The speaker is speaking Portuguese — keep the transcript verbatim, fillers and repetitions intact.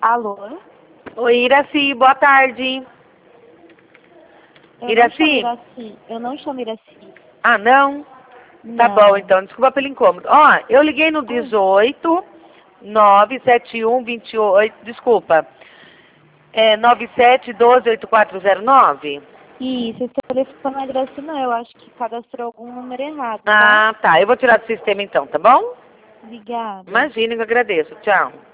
Alô? Oi, Iraci, boa tarde. Eu Iraci? não chamo Iraci. Eu não chamo Iraci. Ah, não? Tá Não. bom, então. Desculpa pelo incômodo. Ó, eu liguei no dezoito, nove sete um, vinte e oito, desculpa, é nove sete um dois, oito quatro zero nove? Isso, esse telefone não é Iraci, não. Eu acho que cadastrou algum número errado, tá? Ah, tá. Eu vou tirar do sistema então, tá bom? Obrigada. Imagina que eu agradeço. Tchau.